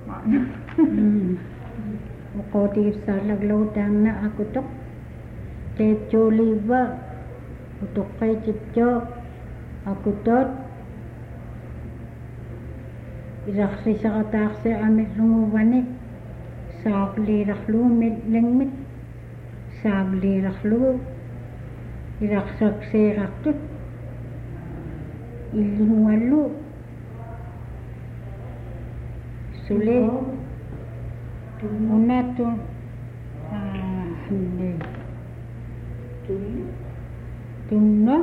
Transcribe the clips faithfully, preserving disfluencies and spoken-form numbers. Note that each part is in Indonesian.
Ukotir salaglaw tang na akutok Tepcho liwa Utokay tipcho Akutot Iraksi sa katakse amit lungubani Sabli raklu mit lingmit Sabli raklu Iraksak se raktut Ilingwalu Sule Una tu ah hindi Tunno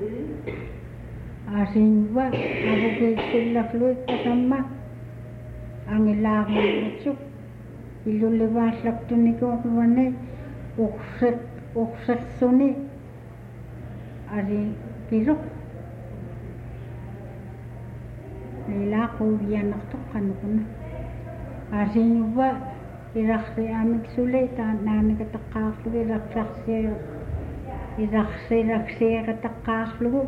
Asingwa Ako kikila fluid kasama Ang ilagang utsuk Iluliwas lakto ni ko kuwane Ukset Ukset suni Ari pirok Nila ko yan nakto kano ko na Asingwa Iraksi amik sule Nani katakaklu Iraksi Iraksi Iraksi katakaklu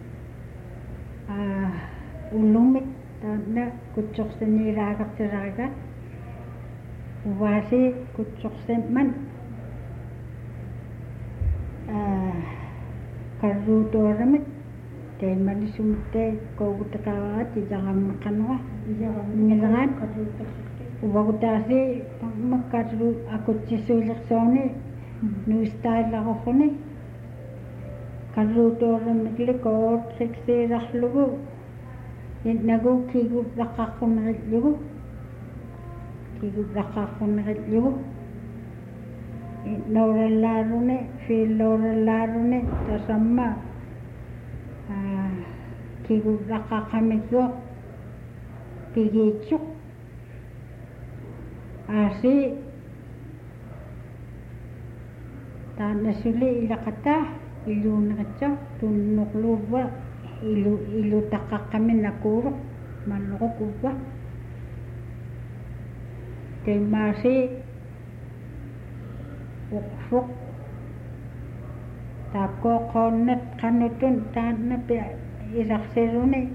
Ah, ulumit tanda kutsok seni ragak teragat wasi kutsok man ah karu doramit teh mani sumte kau kutakawa ti jangan makan wah ngelangan wakutasi makaru aku cisulik sone nu style ako kone karu doramit le ko sekse rahlugu Nago kigu rakakon ritlugu Kigu rakakon ritlugu Nora larune Fil lora larune Tasama Kigu rakakamikyo Pigitsuk Asi Tana suli ilakata Ilu nakatsa Tunukluwa Ilu ilu takak kami nakurok manukok uba kay masi ukfuk tako konat kanutun tanna pe irakserune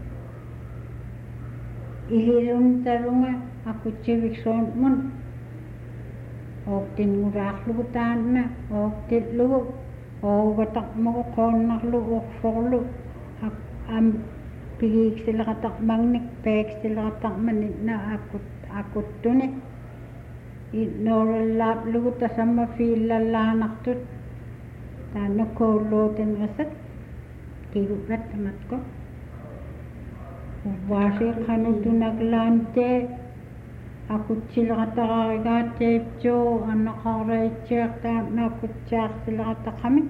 ilirun tarunga aku cewek son mun oktin murak lu tanna oktin lu o batak mo konak lu ukfuk lu am pigig sila katak magnik pek sila katak manit na akut akut tune inorlap lugut sama fila lanak tut tano ko loten rasat kirugat tamat ko wasi kanu tu naglante akut sila katak agate jo anak aray cek ta nakut cek sila katak kami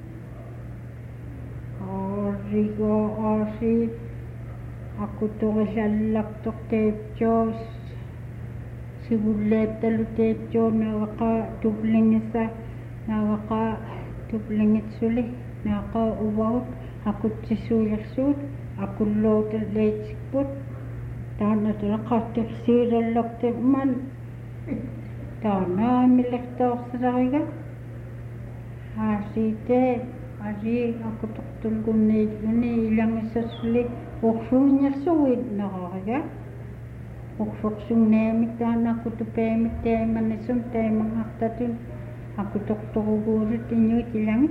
Rigo orsi aku tuh jalak tuh tepjo sibulep talu tepjo nawaka tublingisa nawaka tublingit suli nawaka uwag aku cisuyak sud aku lotel lechput tana tulak tefsir lokte man tana milektor saraga asite Ari aku tuktul guni guni ilang sesuli uksunya suwid nakakaya uksuk sung nemik dan aku tupemik teman nesum teman aktatun aku tuktul gurit inyo ilangit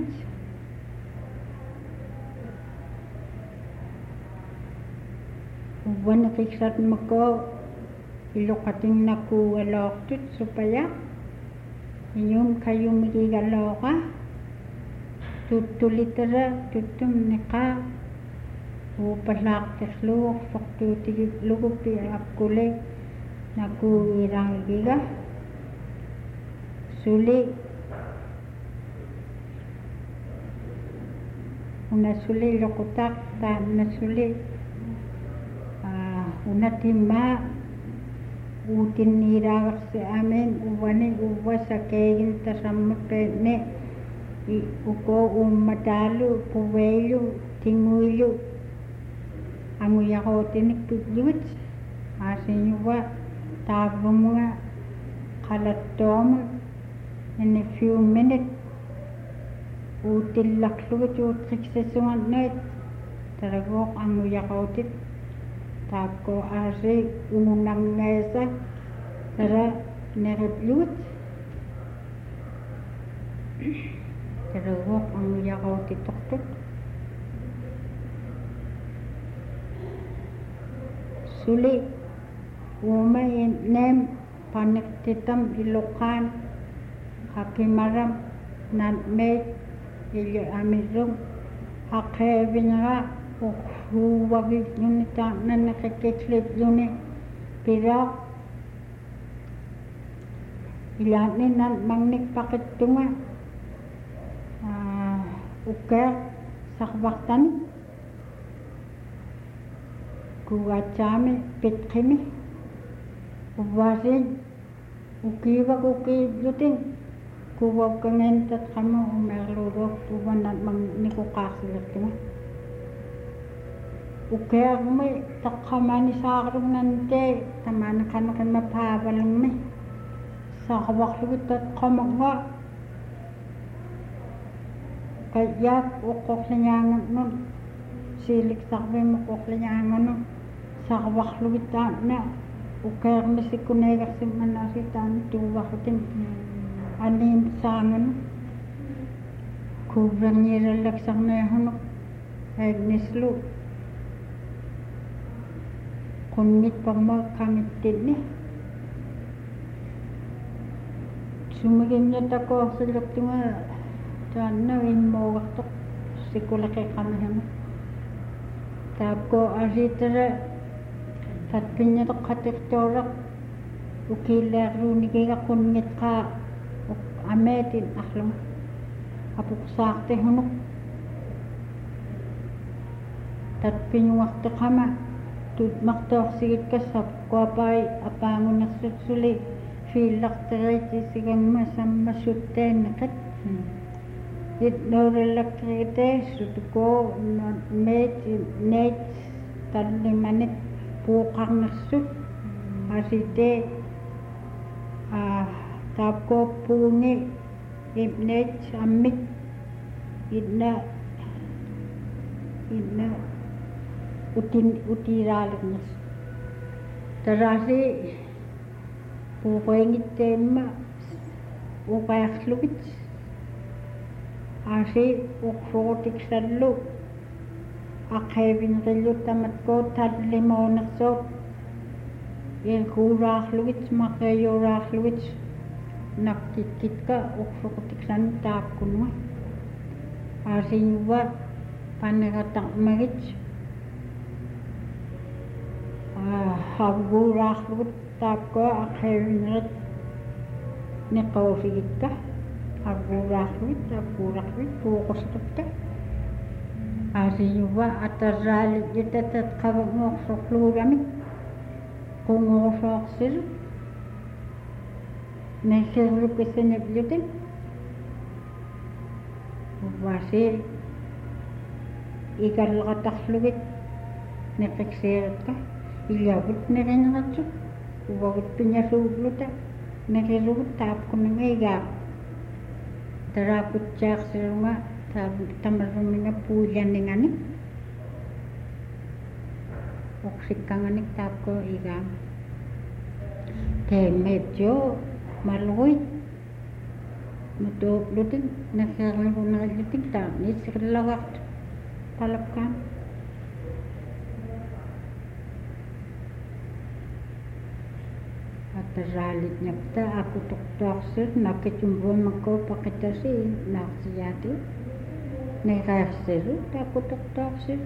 uban nakiksat mako ilukating naku alaktut supaya inyong kayo magigaloka tutulitara tutum nika upalak teslu faktu tigit lugu pi akule naku irang giga suli una suli lokutak ta una suli una timma utin niragak si amin uwani uwa sa kegin tasama pene uko umadalu puwelu tinguyu amu yako tinik putliwit asin yuwa tabu mga kalatom in a few minutes util lakluwit utrik sa sungat na taragok amu yako tit Tako asi unang mesa tara nereplut terus ang yakaw titok-tok suli umay nem panektitam ilokan hakimaram nan me ili amirong hakhevinga Huwagit yun ita na nakikitslip yun eh. Pero, ilanin na mangnik pakit tunga. Uh, uker, sakbaktan. Kuwa chami, pitkimi. Uwasin, ukiwag ukiwlutin. Kuwa kangentat kamo, umerlurok, kuwa na mangnik ukasilat tunga. Ukaya may takamani sa akarong nante, tamana ka na kayo mapabalang may. Sa kawaklubit at kamanga. Kaya ukoklanyangan nun. Silik sa kayo makoklanyangan nun. Sa kawaklubit na. Ukaya may sikunay kasi manasitan, tuwakutin. Anim sa angan. Kubrang niralagsak na yun. Agneslo. Kunmit pang magkamitin ni. Sumigim niya tako sa lakto nga. Diyan na, in mo waktok. Sikula kay kami naman. Tapos, asitara, tatpin niya to katiktorak. Ukilaro ni kaya kunmit ka. Ametin, aklong. Apuksak te hunok. Tatpin yung wakto kama. Tut maktok sigit ka sa kuwapay apangon na sutsuli filak taray sigang masam masuten nakat it no relakrite sutuko net net tali manit pukang nasut asite ah tapko pungi ibnet amit idna idna utin utiralak nas tarasi pukoyngit tema ukayakslukit asi ukrotik sallu akhevin rillu tamat ko tadlimo naksot il kuraklukit makayoraklukit naktitkit ka ukrotik san tapkunwa asi yuwa panagatak magit Hagurak lut tako akhirnya ni kau sigit ka hagurak lut hagurak lut fokus ka asiwa atarali kita tat kabang mo soklurami kung mo soksil ne serlu kesenya biutin wasi ikal katakhlugit ne pekseret ka Ilabot na rin ang atso. Uwagod pinyasuglo ta. Nakilugot tap ko na ngayiga. Tarakot siya kasi nga. Tamarami nga pulyan ni nga ni. Oksik ka nga ni tap ko iga. Kaya medyo maluhoy. Matuplo din. Nakirang ko na kaliting ta. Nisikilawak. Talap ka. Ralit niya kita, aku tok-tok sir, nakicumbo mako pakita si naksiyati. Nekaya sir, aku tok-tok sir.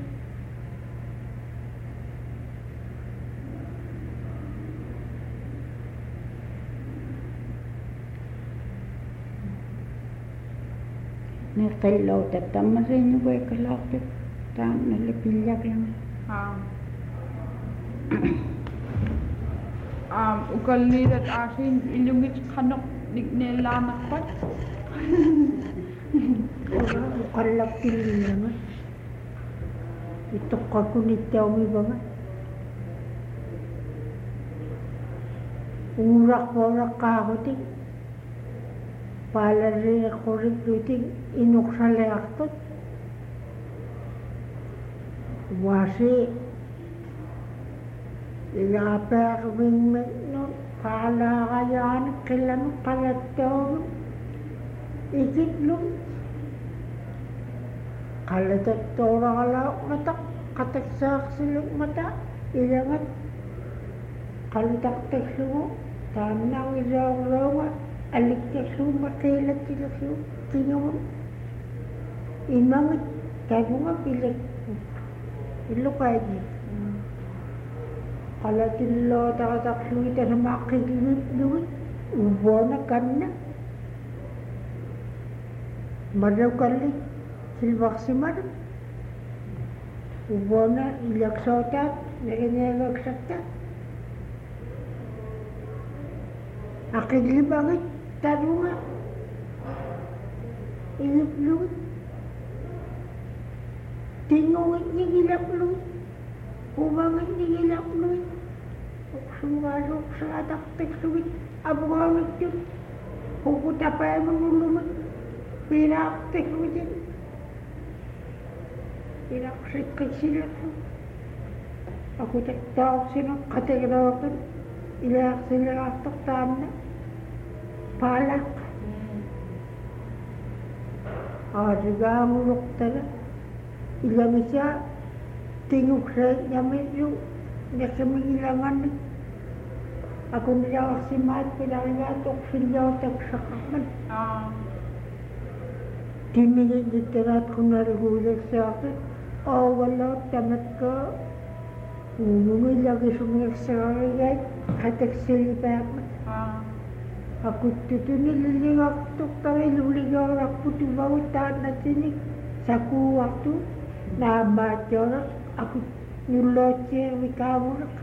Nekailaw tatama sa inyo ba ikalakit? Tang nalipilyak lang. Um. Um, ukalni dat asin ilungit kanok nignela nakpat. Ukalak pilih naman. Ito kakunit tawi ba nga? Urak-urak kahotik. Palari kurit lutik inuksali aktot. Wasi ilaapaaruimmatnu qaalaaqayaana qillanu qalattoonu ikitlu qallatattooraqalaaqmata qataksaaqsilukmata ilangat qallutaqtallugu taannauisaorlooga aliktalluuma qiilattillu tingamu imangit tagunga pilat illuqaaji qalatilloo taqataqlui tasamaqqilluit uvoona kanna madaukallik silvaqsimadu uvoona ilaksootaat nakineegaksaktaat aqillibangit tagunga ilipluit tingungit nigilapluit umangit nigilapluit uksungasuk saataktiksuit abungangit yun puputapay mangulumit pinaktiksuitin pinaksikit sila aku tahu sino kategorikan ilak sila atak tamna palak juga muluk tala ilang siya tinguk sa yamin yung nasa ilangan ako nila si Mat pinangatok silyaw tagsakaman timingin diterat ko narigulat sa akin o wala tamat ka umungay lagi sumir sa kagay katak silipaman aku tutu nililingak tuk tayo luligaw ako tubawutan na tinig saku waktu nabat jorak aku nyulotnya wikamurak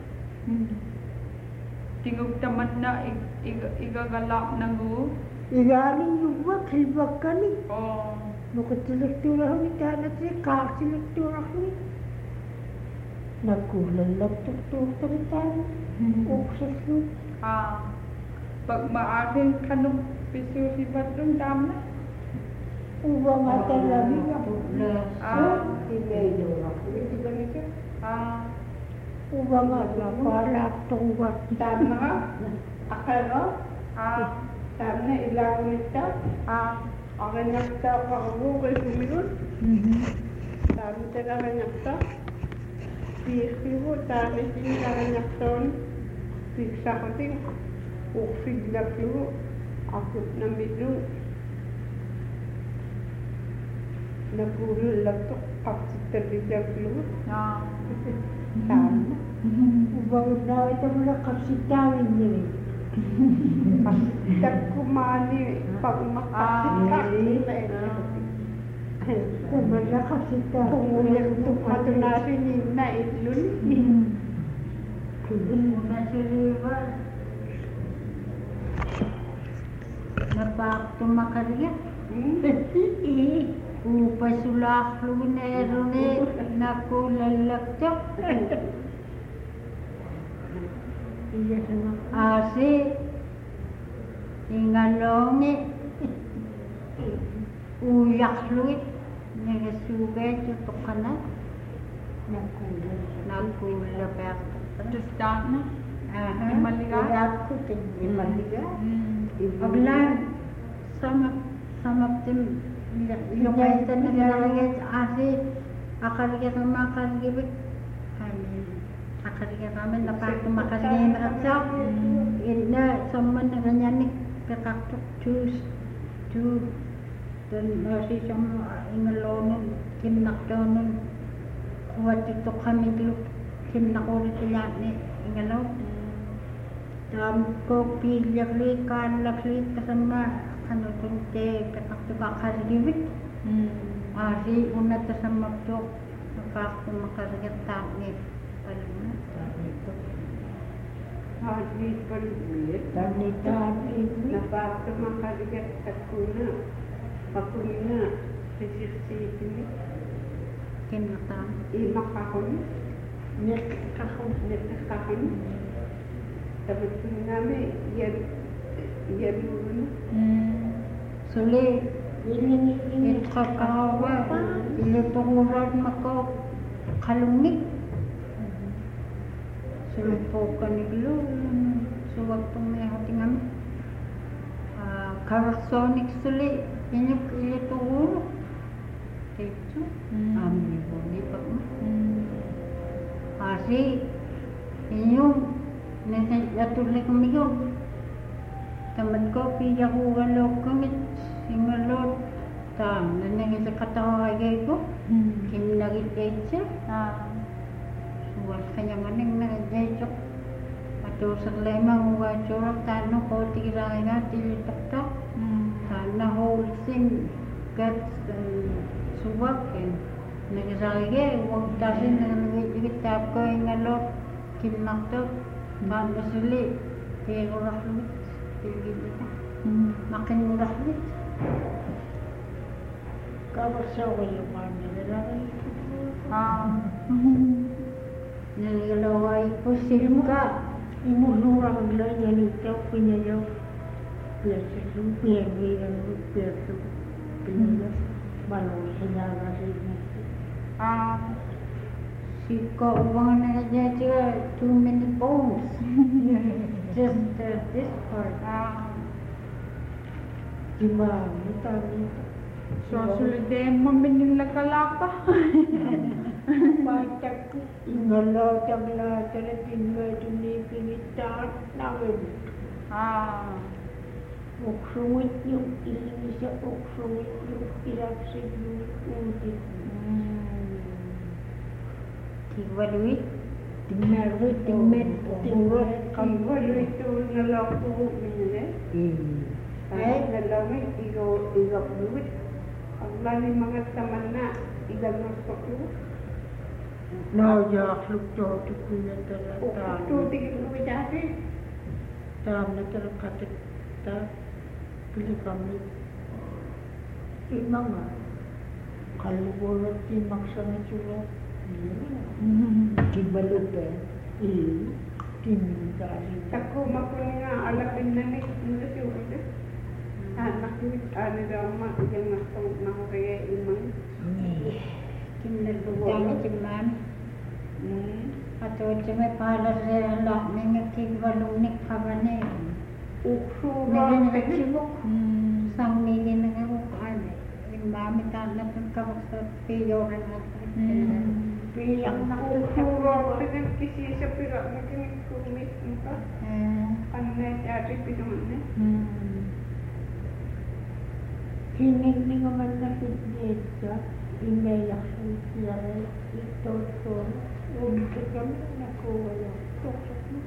tingog tamat na igagalak na go igaling juga kilbakan ni oh nukatilektura ni tanat ni kasilektura ni nakulalak tuk tuk taritan uksak lu ah pag maaring kanong piso si Batrong dam na ubang atan lagi ah imedo ako ito ganito ah ubang atan palak tunggat dam na nga akal no ah dam na ilaw nito ah akan nakta ako kay suminod dam na ka nakta piso dami din ka nakton piksa ko din uksiglag lu ako na midlo nagulog to kapsitalidag lu ah tama ubang na ito mula kapsitawin niya kapsitag kumani pag makapsitak mula kapsitawin kumulang to matunasin ni na itlun nasiriwan napakto makarya eh upasulak lunero ni nakulalaktok iya sama asi ingalongi uyak luit nagasugay tutok ka na nakulapaktok terus dam na aha Imaliga? Ilatko tin imaliga hmm Aglan sama sama tim lokaitan na nalagay asi akarigya ng makarigibig amin akarigya kami na pa kumakarigya na atsa ina sama na ganyan ni kakaktok choose to dan masih sama ingalonon kinakdonon kuwat ito kami dulu kinakuri sila ni ingalaw dam ko pilyak li kan lakli kasama ano tunte kakakto makarigibig asi una tasama to kakakto makarigya tangit palima ito Hadis penulis Tanitan ini napakto makaligat kakuna pakuna sisisi ini kinatang imakahon nek kahon nekahon tapi nami yan yan dulu suli ini ini kakawa ini penguran mako kalungnik Sulupukan iglo, suwag pong may hatingan. Karasonic suli, inyok ilituuro. Techo, amin po, di pa mo. Kasi, inyong, natuloy kami yun. Tamad ko, piya ko galok kami, singalot. Tam, nanangin sa katawagay ko, kinagit techo. Suwag kanyang anong nag-techo. Ato sa lemang wajorak tano ko tigiray nga tilitaktak. Tana wholesome gats suwakin. Nagsarige wag tasin na nagigit tap ko yung alot kinaktok. Magasuli. Pero raklit. Tigil ito. Makin mo raklit. Kawasaw ko yung mga nilalaki. Ah. Naligalaway po silka. Imulurang lang yan ito, pinyayaw. Piyaso, piyagiran, piyaso, pinyayaw. Balong sinara sa inyo. Ah, si ko uang na dyan too many bones. Just uh, this part. Ah, Di ba, matami. So, sulidin mo minila kalapa. Patak, ingalaw, tabla, talating nga tumipinitaan namin. ah, Uksungit yung ilisa, uksungit yung ilapsid yung ulit. Tiwaluit. Tingnarit, tingmet, tingmet, Kangwaluit ito nalang po minili. Ay, nalamit, igo, igo, luwit. Ang lani mga taman na, ilang gusto ko. Najakluk to, tukuya talaga. Ito, tigil luwit dati. Tam na talaga katik, ta, pili kami. Ima nga, kalubulat timang sa natura. Kibalot eh. Eh, timindali. Tako makulang nga, alapin na ni, nila si Urde. Anak yun, ano daw ma, yung nastong nakakaya imang. Kinalbutan timan. Ato cime pala sa la nga tigwalungnik kabane. Ukso Naging lang, nagsibok. Sang nili na nga ko ano. Yung mami tanda pang kawag sa piyo na natin. bilang na ukso lang, pinagkisi sa pira, makinig kumit ka. Kanay dati pinaman eh. Hinig ni nga man na fitness ka, imayak sa siyara, ito to, huwag ka kami nakuha yung tuksak mo.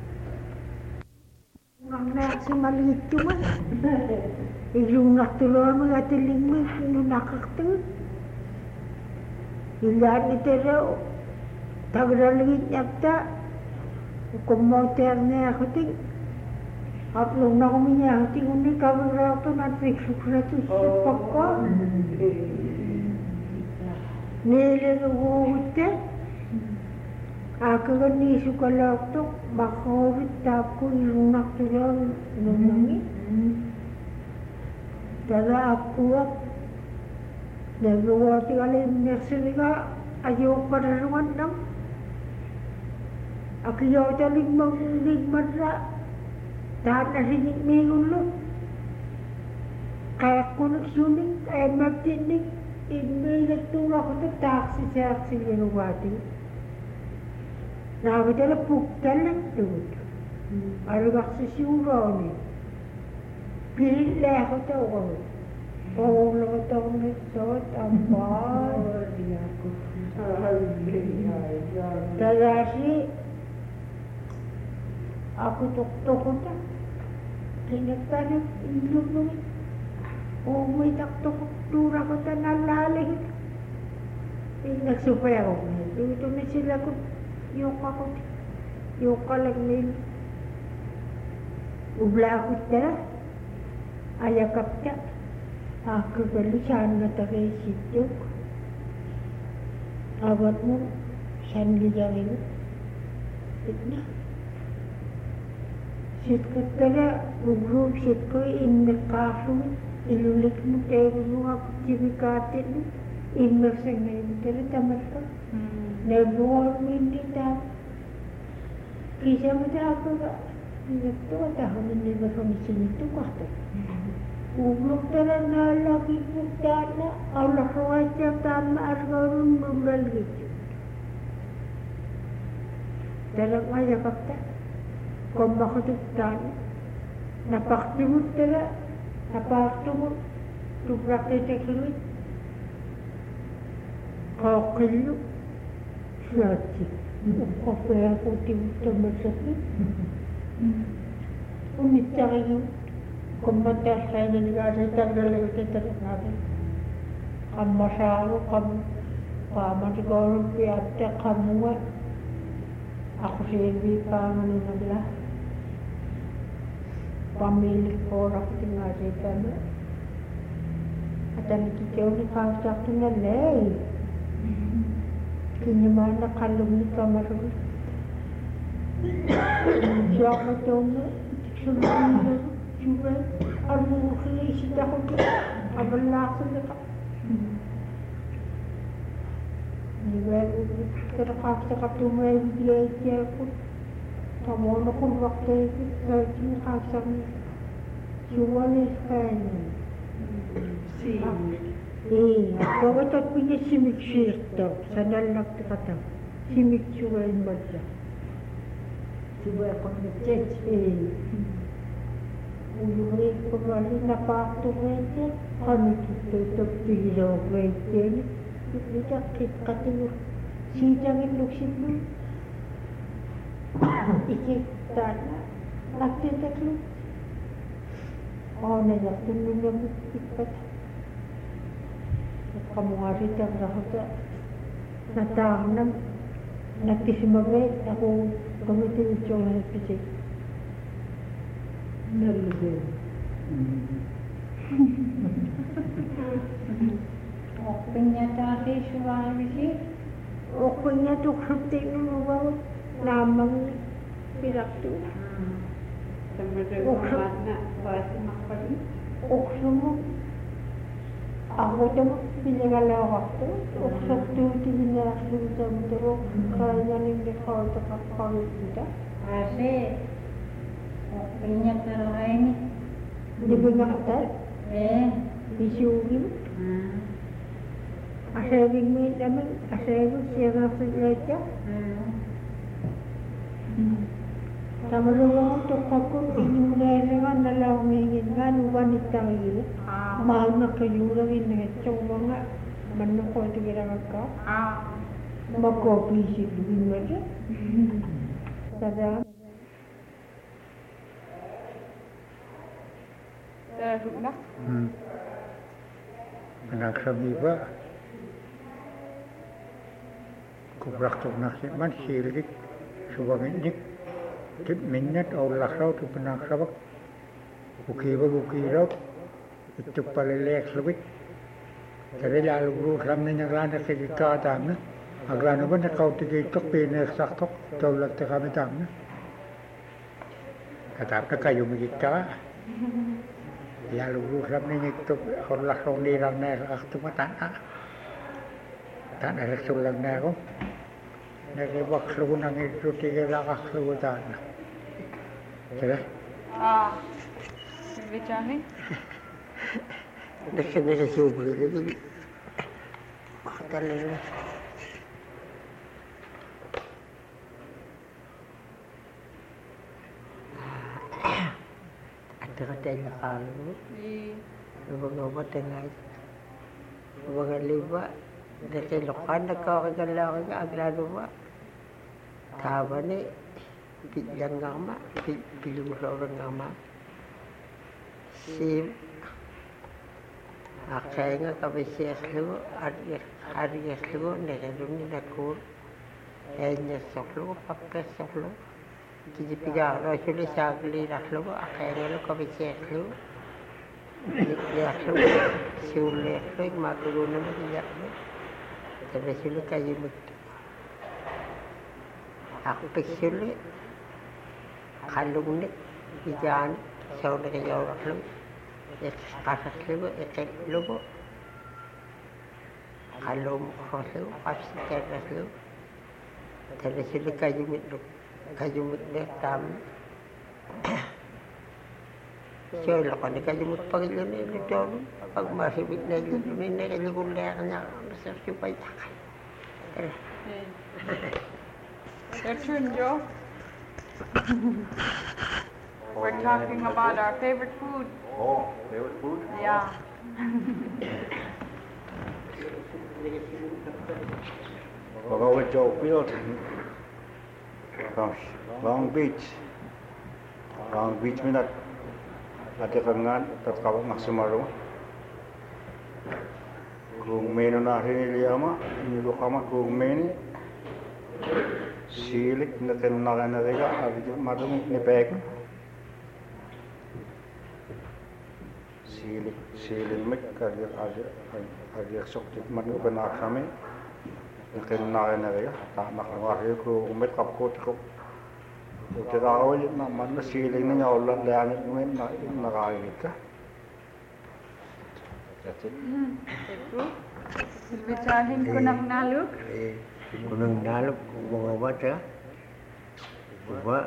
Ang nasa maliit ko man. Ilong natuloy mga tiling mo, yung nakaktan. Ilan ito raw, tagralingit niya ta, kumoter na ako ting, Aplong na kami niya, tingin ni kami raw ito na triksukra ito sa pagka. Nilaluhut ka. Ako ka nisuka lang ito, makahurit tapo yung nakturang nunangin. Tara ako ak. Nagawa ito alam nursery ka, ayaw ka na naman lang. Ako yaw ito ligmang ligman na. Dahil na sinigmingon lo. Kaya ko nagsuning, kaya magtinig, may nagtura ko na taxi sa aksilyanuwati. Nakakita na pugtal lang doon. Arugak sa suro ni. Pilit na ako ito ko. Oo lang ito ko nagsuot, ampal. Tagasi, ako tuktok ko na. Kinagtanag, ilog mo rin. Oo, may taktok ko, tura ko na nalalig. Eh, nagsupay ako. Dito na sila ko, yung ako, yung kalag nila. Ubla ako na, ayakap na. Ako balisan na tagay sityo. Awat mo, saan liyarin mo? Ito sit ko tala, ugro, sit ko, inmerkafo, ilulik mo, tayo mo ako, tibikatin mo, inmersa ngayon, tala, tamat ko. Nagawa mo hindi tama. Kisah macam apa kak? Itu tahu ni macam sini tu kata. Uluk terang lagi bukan Allah wajah tamat argarum bulan gitu. Dalam ayat kata, kau maksud dan nampak tu terang, nampak tu tu praktek tu, kau kelu, siapa? Kau pernah putih teman sakit, unik cari. Kumbatas saya ni ada tergolong kita terkait. Kamu selalu kamu, kamu juga biasa kamu. Aku sendiri kamu adalah pemilik orang tinggal di sana. Ada kita ni kau satu nilai. Kini mana kalau ni kamu tu? Siapa tu? Sudah. Juga armu kali sudah aku abelah sudah. Juga terkait terkait tu media dia pun kamu nak pun waktu itu saya kasam jual ikan. Si. Eh, kalau tak punya simik cerita, sana nak kata simik jual baca. Jual apa macam eh. Ujungnya kembali nampak tu kerja, kami kita terpilih kerja ni, kita kita tu sidang induk sidang, ikut tanah, nanti tak lu, oh nak tu nunggu kita, kamu hari tak rasa, nanti nam, nanti semua aku kami tu jangan pergi. Nalugin. Okpenya tadi Sulawesi. Okpenya tu kerti nunggu namang pirak tu. Sama dengan mana bahasa Makassar. Oksumu. Aku tu pilih kalau waktu. Oksum tu tinggal aku jam teruk. Kaya ni dekor dekat kalau tidak. Asik. Okpenya terlain. Di bawah atas. Eh. Isu ni. Hmm. Asyik ni namun asyik siapa saja. Hmm. Sama orang tu kakun ini mulai dengan dalam menginginkan wanita ini. Mana kejurang ini coba nak menukar tu kira kakak. Maka polisi ini macam. Sedang. Sudah. Hmm. Anak sabiba. Kubrak tu nak man sirik. Subang ini. Tip minat Allah kau tu penak sabak. Buki buki rau. Itu palelek lebih. Jadi lalu guru kami ni ngerana kerja tam na. Agarana pun kau tiga tok penek sak tok. Taulat kami tam na. Kata apa kayu kita. Ya lu kami ni tu Allah kau ni rana aku mata. Tak ada sulang na ko. Nagibak lu nang itu tiga lakah lu tan. Sudah? Ah. Macam ni. Dekat dekat subuh lagi. Kata lele. Ada katanya kalau. Lupa-lupa tengah. Lupa lupa. Dekat lokal nak kau kalau kau agak lupa. Tahu ni. Yang ngama, pilih orang ngama. Si akhirnya kami siaslu, hari hari siaslu, negara ni nak kur, hanya soklu, pakai soklu. Jadi tiga orang sulit sagli raklu, akhirnya kami siaslu, siaslu, sulit, sulit makluman dia. Tapi sulit kayu betul. Aku sulit. Kalau ni, jangan saudara jauh lu, kasar lu, ekor lu, kalau kau lu, pasti cerdas lu, terus lu kayu itu, kajumut netam chơi là còn kajumut pagilin ini don pag masibig na ni ni kajulnya sa supay takay. Your turn, Joe. We're talking about our favorite food. Oh, favorite food? Yeah. We'll go with Joe Field from Long Beach. Long Beach minat ada kangan terkawal maksimal. Kung meno na rin liyama, nilo kama kung meni silik na tinulakan na rin ka, madung ni Pek. Silik, silik mek kadir aja, kadir sokti man ubenak kami. Nakin na rin na rin, tama ka nga kung met kapkot ko. Ito ako ulit naman na siling na niya ulan layanin mo yun na nakakagit ka. That's it. Silbicahin ko ng nalog. Kunang nalog, mga bata. Diba?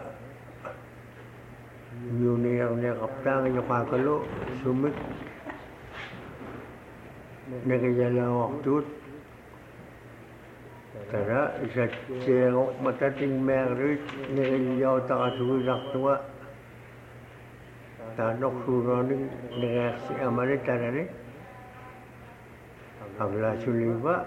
Yun niya niya kaptangan yung kakalo, sumit. Nakayalaw ako Tara, isa siyang matating merit, niliyaw takasunak tuwa. Tanok suroning nangasi amane tarane. Agla suliba.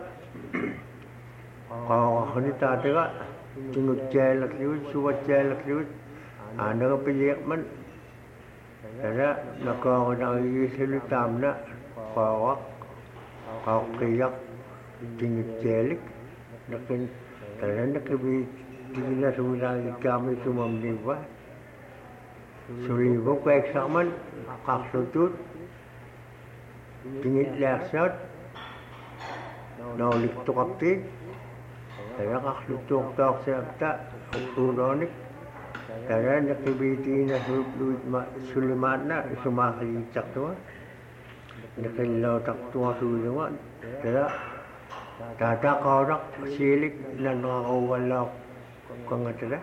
Kau kani tatega, tingut jelak liwit, suwat jelak liwit. Ano ka piyak man. Tara, nakaw nakikisilit tamna. Kawak, kawak kiyak, tingut jelik. Nakin karena nakibi tinggal sebulan kami cuma meniba, seribu kayak saman kak sutut, tinggal leksat, naulik tukapti, karena kak sutut tak siapa uronik, karena nakibi tinggal sebulan sulimana semua kali cak tua, nakilau tak tua suliman, karena Tata kaurak silik na nakakawala ko nga tala.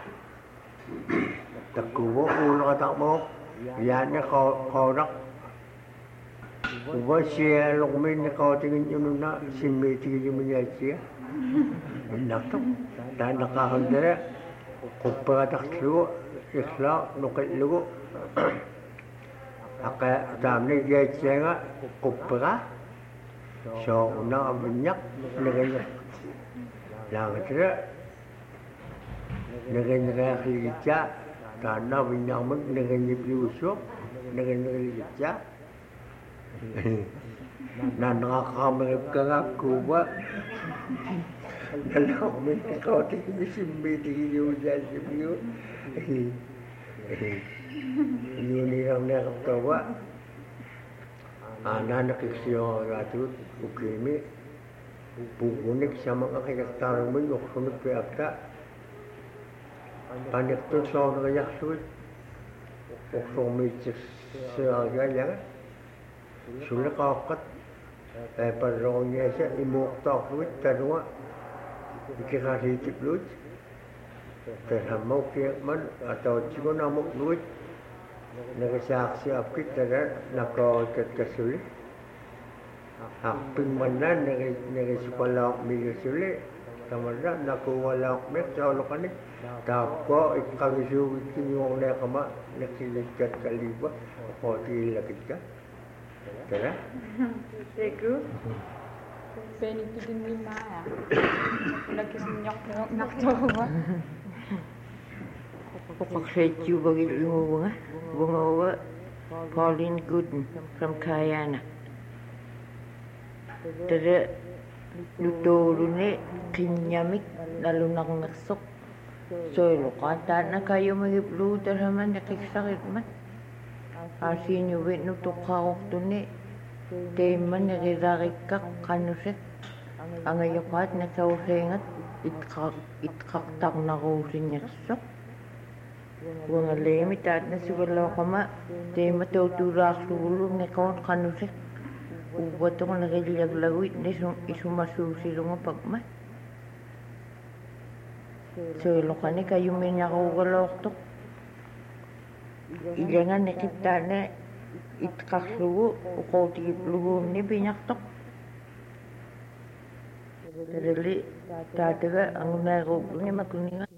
Takubo, ulo ka takbo. Yan na kaurak. Uba siya lukumin na kautingin yun na simiti yung mga siya. Naktok. Dahil nakakandara. Kupagatak siya. Isla, nukit lugo. Aka dami niya siya nga. Kupaga. So, una ang banyak, naganya. Langat na. Naganya kaya kiligitya. Tana, banyak mag, naganya piusok. Naganya kiligitya. Na nakakamarip ka nga, kuba. Nalaman, ikaw tingin simbi, tingin yung dyan simbi. Yun nilang nakaptawa. Ana nakikisiyo ratu ukimi pugunik sa mga kayaktarang mo yung sunod piyakta panik to sa mga yaksud uksumit sa gaya sulit kakat ay parang niya siya imukta kuwit tanwa ikikasitip lut terhamau kiyak man atau cuma namuk lut nagasaksi apkit tara nakautat kasuli akping manan nagasipalak mi kasuli tamara nakuwalak mek saulo kanik tapko ikagisuwit kinyong nakama nakilikat kaliba o tilakit ka tara Segu. Pwede ko din ni Maya. Nagkisinyok naktawa. Pakaksetju bagi bunga bunga Pauline Gooden from Kayana. Tada luto rune kinyamik lalu nak naksok. So lo kata na kayo magiplu taraman nakikisakit man. Asin yung wit no tukawak to ni. Teman nakirakik ka kanusik. Ang ayakat na sausengat itkak itkaktak na kusin naksok. Bunga lemit at na siguro kama, di matuturak sulong na kawan kanusik. Ubat ako nakilaglagwit na isumasusi lang ang pagmat. Soilokani kayuminyaquugalortoq. Ilangan iqittaana itqarlugu uqootigipluguunni piñartoq. Tadali taataga angunaaruuplungi makuninga.